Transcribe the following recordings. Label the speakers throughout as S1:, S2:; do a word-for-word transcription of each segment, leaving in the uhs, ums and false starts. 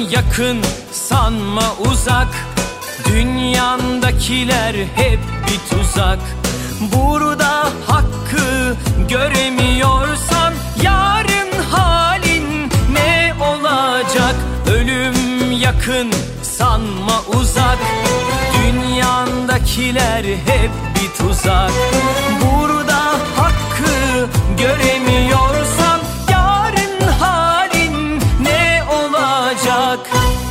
S1: yakın sanma uzak, dünyandakiler hep bir tuzak. Burada hakkı göremiyorsan yarın halin ne olacak? Ölüm yakın sanma uzak, dünyandakiler hep bir tuzak. Burada hakkı göremiyorsan yarın halin ne olacak?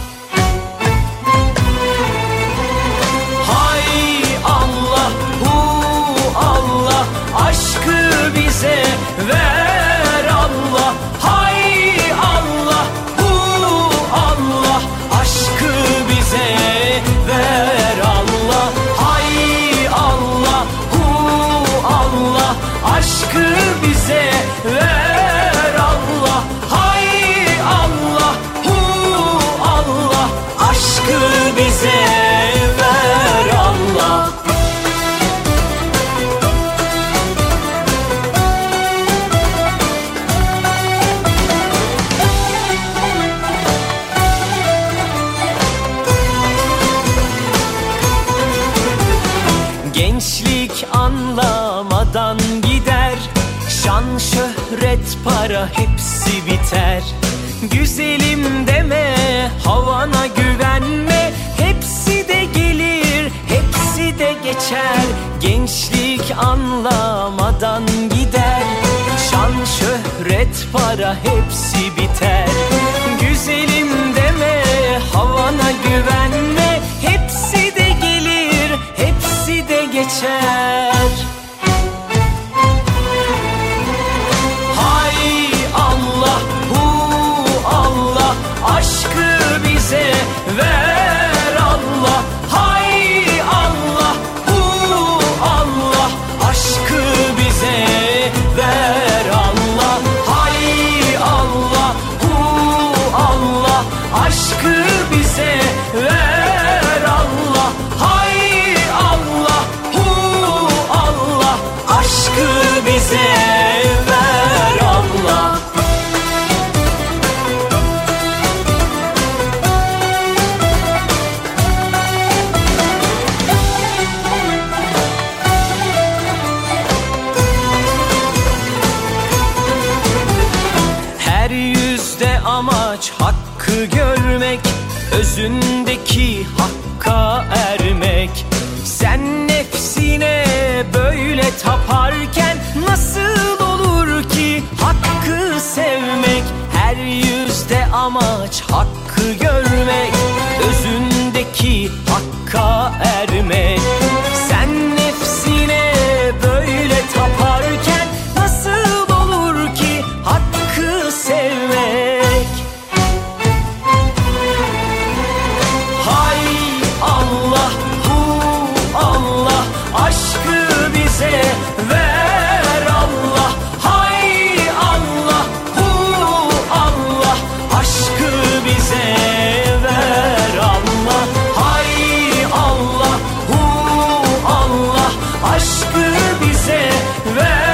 S1: Hay Allah, hu Allah, aşkı bize ver Allah. Hay Allah, hu Allah, aşkı bize ver Allah. Hay Allah, hu Allah, aşkı bize ver Allah. Hay Allah, hu Allah, aşkı bize ver Allah. Gençlik anlamadan gider, şan, şöhret, para hepsi biter. Güzelim deme, havana güvenme, hepsi de gelir, hepsi de geçer. Gençlik anlamadan gider, şan, şöhret, para hepsi biter. Güzelim deme, havana güvenme, hepsi de gelir, hepsi de geçer. Hay Allah, hu Allah, aşkı bize ver Allah. Hay Allah, hu Allah, aşkı bize ver Allah. Hay Allah, hu Allah, aşkı bize ver Allah. Hay Allah, hu Allah, aşkı bize ver Allah. Her yüzde amaç hakkı görmek, özündeki hakka ermek. Sen nefsine böyle taparken nasıl olur ki hakkı sevmek? Her yüzde amaç hakkı görmek, özündeki hakka ermek. Sen nefsine böyle taparken nasıl olur ki hakkı sevmek? Hay Allah, hu Allah, aşkı bize ver Allah. Hay Allah, hu Allah, aşkı bize ver Allah. Hay Allah, hu Allah, aşkı bize ver.